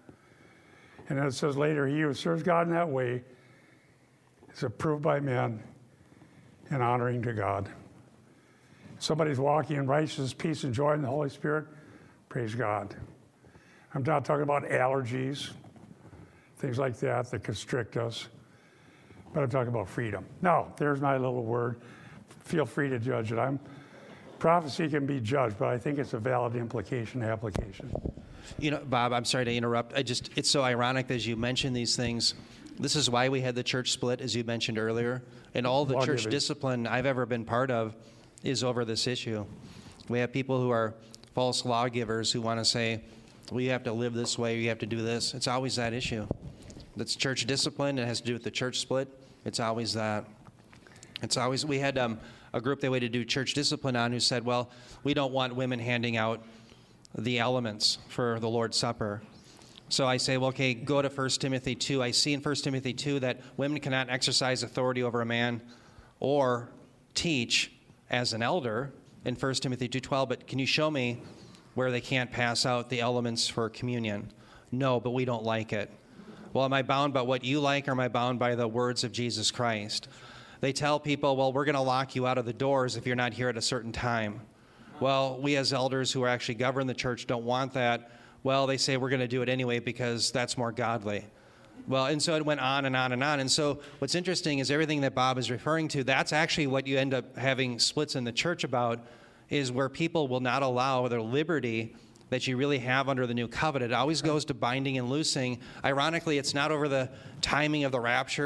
And then it says later, he who serves God in that way is approved by men and honoring to God. Somebody's walking in righteousness, peace, and joy in the Holy Spirit, praise God. I'm not talking about allergies, things like that that constrict us, but I'm talking about freedom. Now, there's my little word. Feel free to judge it. I'm, prophecy can be judged, but I think it's a valid implication application. You know, Bob, I'm sorry to interrupt. I just, it's so ironic that as you mention these things. This is why we had the church split, as you mentioned earlier. And all the church discipline I've ever been part of is over this issue. We have people who are false lawgivers who want to say, well, you have to live this way, you have to do this. It's always that issue. That's church discipline. It has to do with the church split. It's always that. It's always, we had um, a group that we had to do church discipline on who said, well, we don't want women handing out the elements for the Lord's Supper. So I say, well, okay, go to First Timothy two. I see in First Timothy two that women cannot exercise authority over a man or teach as an elder in First Timothy two twelve, but can you show me where they can't pass out the elements for communion? No, but we don't like it. Well, am I bound by what you like, or am I bound by the words of Jesus Christ? They tell people, well, we're going to lock you out of the doors if you're not here at a certain time. Well, we as elders who are actually govern the church don't want that. Well, they say we're going to do it anyway because that's more godly. Well, and so it went on and on and on. And so what's interesting is everything that Bob is referring to, that's actually what you end up having splits in the church about, is where people will not allow their liberty that you really have under the new covenant. It always goes to binding and loosing. Ironically, it's not over the timing of the rapture,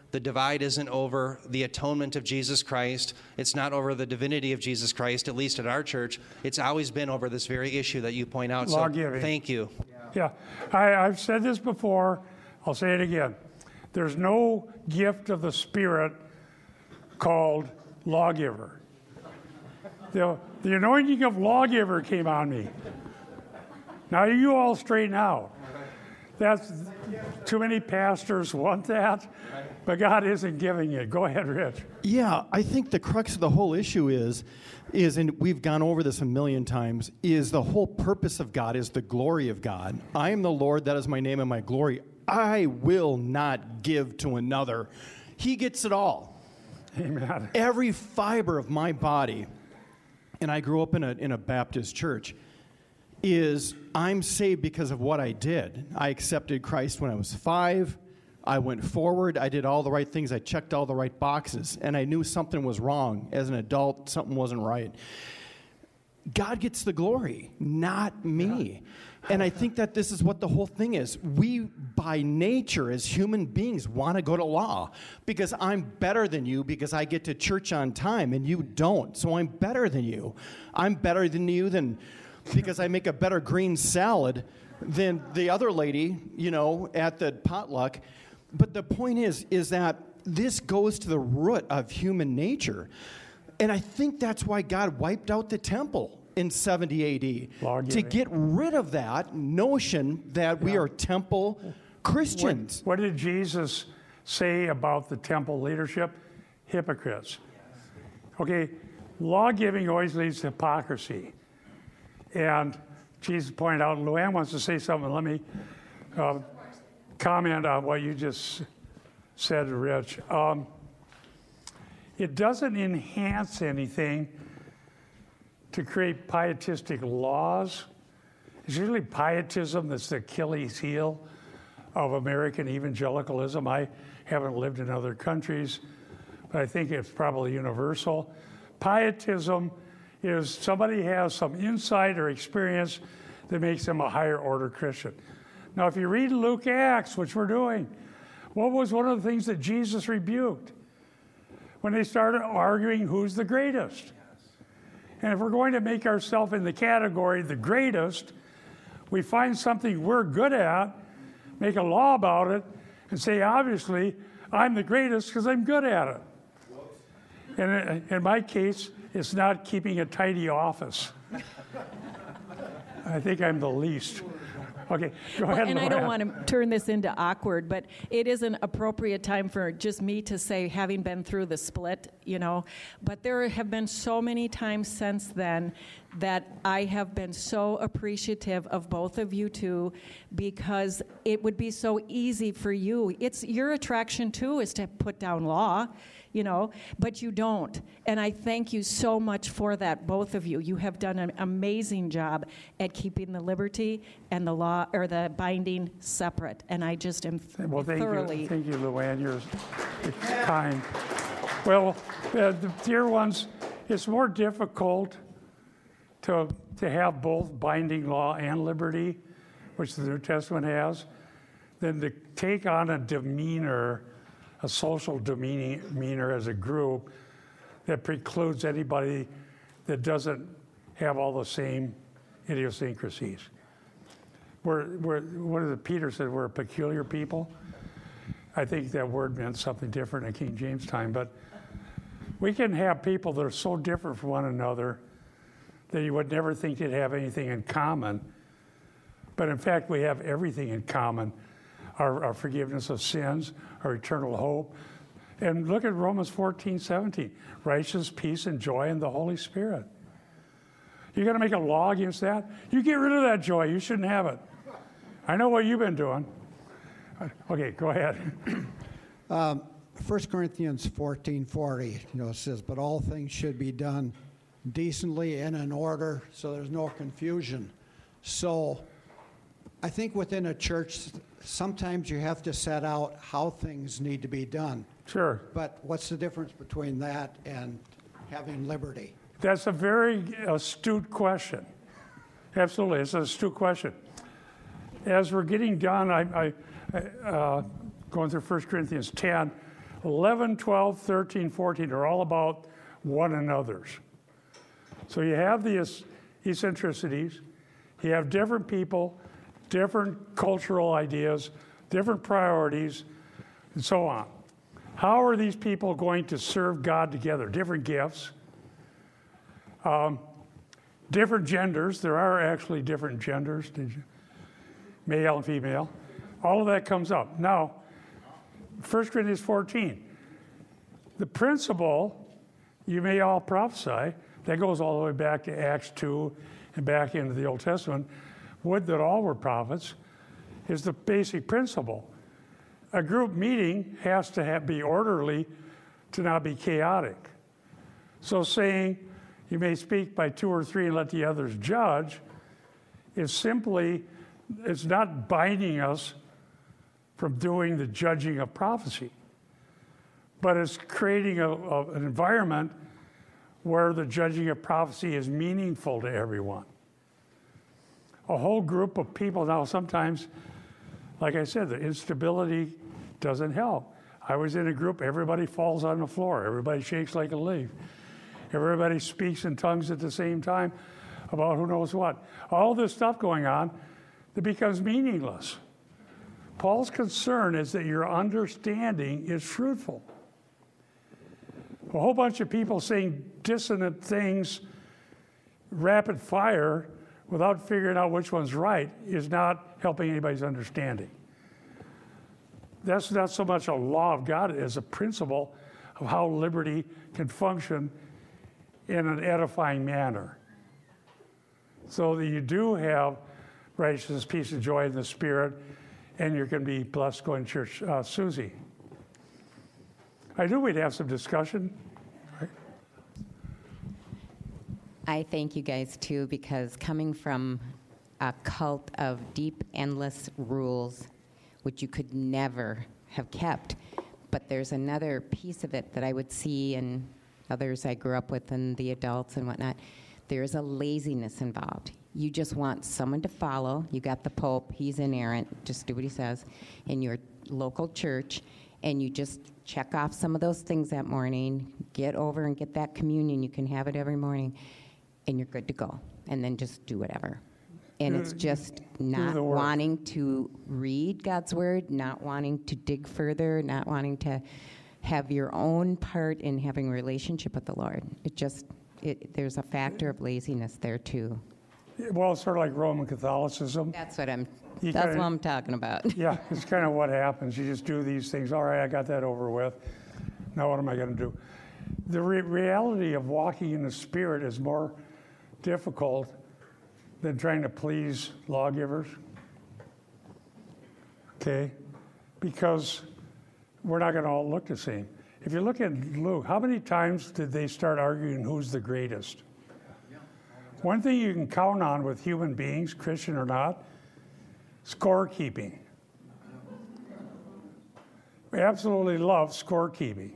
The divide isn't over the atonement of Jesus Christ. It's not over the divinity of Jesus Christ, at least at our church. It's always been over this very issue that you point out. Law so giving. Thank you. Yeah, I, I've said this before. I'll say it again. There's no gift of the Spirit called lawgiver. The, the anointing of lawgiver came on me. Now you all straighten out. That's too many pastors want that, but God isn't giving it. Go ahead, Rich. Yeah, I think the crux of the whole issue is, is, and we've gone over this a million times, is the whole purpose of God is the glory of God. I am the Lord, that is my name and my glory. I will not give to another. He gets it all. Amen. Every fiber of my body, and I grew up in a in a Baptist church, is I'm saved because of what I did. I accepted Christ when I was five. I went forward. I did all the right things. I checked all the right boxes. And I knew something was wrong. As an adult, something wasn't right. God gets the glory, not me. Yeah. And I think that this is what the whole thing is. We, by nature, as human beings, want to go to law because I'm better than you because I get to church on time and you don't. So I'm better than you. I'm better than you than because I make a better green salad than the other lady, you know, at the potluck. But the point is, is that this goes to the root of human nature. And I think that's why God wiped out the temple in seventy A D, to get rid of that notion that we Yeah. are temple Christians. What, what did Jesus say about the temple leadership? Hypocrites. Okay, law giving always leads to hypocrisy. And Jesus pointed out, and Luann wants to say something. Let me uh, comment on what you just said, Rich. Um, it doesn't enhance anything to create pietistic laws. It's usually pietism that's the Achilles heel of American evangelicalism. I haven't lived in other countries, but I think it's probably universal. Pietism is somebody has some insight or experience that makes them a higher order Christian. Now, if you read Luke Acts, which we're doing, what was one of the things that Jesus rebuked? When they started arguing who's the greatest. And if we're going to make ourselves in the category the greatest, we find something we're good at, make a law about it, and say, obviously, I'm the greatest because I'm good at it. And in my case, it's not keeping a tidy office. I think I'm the least. Okay, go Well, ahead. and I Luann. don't want to turn this into awkward, but it is an appropriate time for just me to say, having been through the split, you know, but there have been so many times since then that I have been so appreciative of both of you two, because it would be so easy for you. It's your attraction too is to put down law, you know, but you don't. And I thank you so much for that, both of you. You have done an amazing job at keeping the liberty and the law, or the binding, separate. And I just am Well, thank thoroughly... you, thank you, Luann. You're kind. Well, uh, the dear ones, it's more difficult to to have both binding law and liberty, which the New Testament has, than to take on a demeanor, a social demeanor as a group that precludes anybody that doesn't have all the same idiosyncrasies. We're, we're, what is it, Peter said, we're a peculiar people. I think that word meant something different in King James time, but we can have people that are so different from one another that you would never think they'd have anything in common. But in fact, we have everything in common. Our, our forgiveness of sins, our eternal hope. And look at Romans fourteen, seventeen. Righteousness, peace, and joy in the Holy Spirit. You're going to make a law against that? You get rid of that joy. You shouldn't have it. I know what you've been doing. Okay, go ahead. Um, First Corinthians fourteen forty, you know, says, but all things should be done decently and in order, so there's no confusion. So I think within a church, sometimes you have to set out how things need to be done. Sure. But what's the difference between that and having liberty? That's a very astute question. Absolutely, it's an astute question. As we're getting done, I, I, I uh, going through First Corinthians ten, eleven, twelve, thirteen, fourteen are all about one another's. So you have the eccentricities, you have different people, different cultural ideas, different priorities, and so on. How are these people going to serve God together? Different gifts, um, different genders. There are actually different genders, did you? Male and female. All of that comes up. Now, First Corinthians fourteen. The principle, you may all prophesy, that goes all the way back to Acts two and back into the Old Testament. Would that all were prophets, is the basic principle. A group meeting has to have, be orderly to not be chaotic. So saying you may speak by two or three and let the others judge is simply, it's not binding us from doing the judging of prophecy, but it's creating a, a, an environment where the judging of prophecy is meaningful to everyone. A whole group of people now, sometimes, like I said, the instability doesn't help. I was in a group, everybody falls on the floor, everybody shakes like a leaf, everybody speaks in tongues at the same time about who knows what. All this stuff going on that becomes meaningless. Paul's concern is that your understanding is fruitful. A whole bunch of people saying dissonant things rapid fire without figuring out which one's right is not helping anybody's understanding. That's not so much a law of God as a principle of how liberty can function in an edifying manner. So that you do have righteousness, peace, and joy in the Spirit, and you're going to be blessed going to church. Uh, Susie. I knew we'd have some discussion. Right? I thank you guys, too, because coming from a cult of deep, endless rules, which you could never have kept, but there's another piece of it that I would see in others I grew up with and the adults and whatnot. There's a laziness involved. You just want someone to follow. You got the Pope, he's inerrant, just do what he says, in your local church, and you just check off some of those things that morning, get over and get that communion. You can have it every morning, and you're good to go. And then just do whatever. And it's just not wanting to read God's word, not wanting to dig further, not wanting to have your own part in having a relationship with the Lord. It just, it, there's a factor of laziness there, too. Well, it's sort of like Roman Catholicism. That's what I'm, You that's kinda- what I'm talking about. Yeah, it's kind of what happens. You just do these things. All right, I got that over with. Now what am I going to do? The re- reality of walking in the Spirit is more difficult than trying to please lawgivers. Okay? Because we're not going to all look the same. If you look at Luke, how many times did they start arguing who's the greatest? One thing you can count on with human beings, Christian or not, scorekeeping. We absolutely love scorekeeping.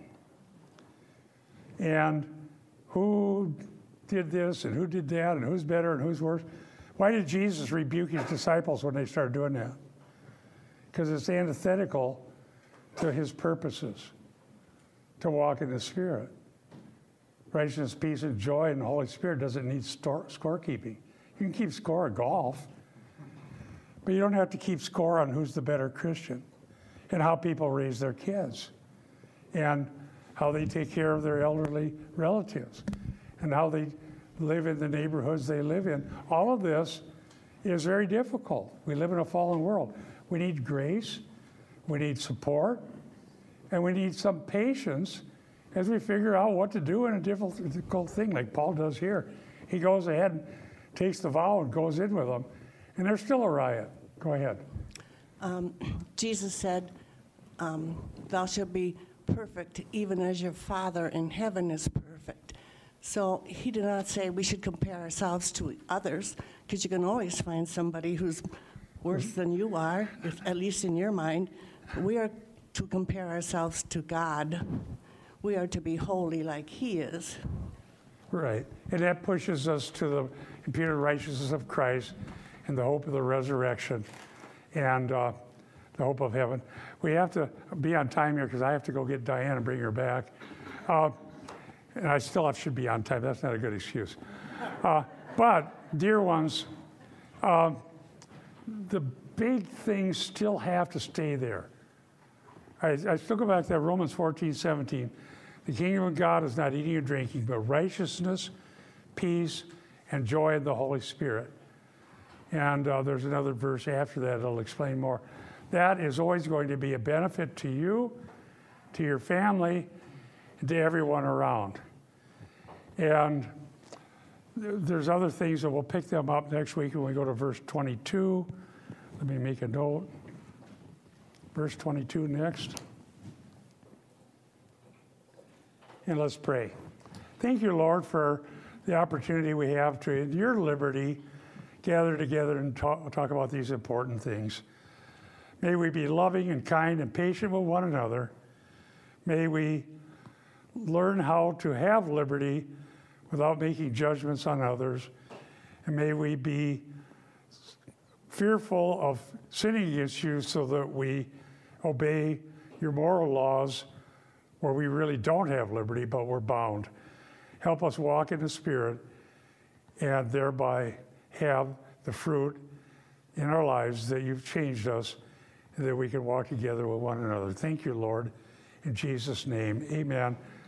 And who did this and who did that and who's better and who's worse? Why did Jesus rebuke his disciples when they started doing that? Because it's antithetical to his purposes to walk in the Spirit. Righteousness, peace, and joy in the Holy Spirit doesn't need store, scorekeeping. You can keep score at golf, but you don't have to keep score on who's the better Christian and how people raise their kids and how they take care of their elderly relatives and how they live in the neighborhoods they live in. All of this is very difficult. We live in a fallen world. We need grace, we need support, and we need some patience as we figure out what to do in a difficult thing like Paul does here. He goes ahead and takes the vow and goes in with them, and there's still a riot. Go ahead. Um, Jesus said, um, thou shalt be perfect even as your Father in heaven is perfect. So he did not say we should compare ourselves to others, because you can always find somebody who's worse than you are, if, at least in your mind. We are to compare ourselves to God. We are to be holy like he is. Right. And that pushes us to the imputed righteousness of Christ and the hope of the resurrection and uh, the hope of heaven. We have to be on time here because I have to go get Diane and bring her back. Uh, and I still have, should be on time. That's not a good excuse. Uh, but, dear ones, uh, the big things still have to stay there. I, I still go back to that Romans fourteen, seventeen. The kingdom of God is not eating or drinking, but righteousness, peace, and joy in the Holy Spirit. And uh, there's another verse after that that'll explain more. That is always going to be a benefit to you, to your family, and to everyone around. And th- there's other things that we'll pick them up next week when we go to verse twenty-two. Let me make a note. Verse twenty-two next. And let's pray. Thank you, Lord, for the opportunity we have to, in your liberty, gather together and talk, talk about these important things. May we be loving and kind and patient with one another. May we learn how to have liberty without making judgments on others. And may we be fearful of sinning against you so that we obey your moral laws where we really don't have liberty, but we're bound. Help us walk in the Spirit and thereby have the fruit in our lives that you've changed us and that we can walk together with one another. Thank you, Lord. In Jesus' name, amen.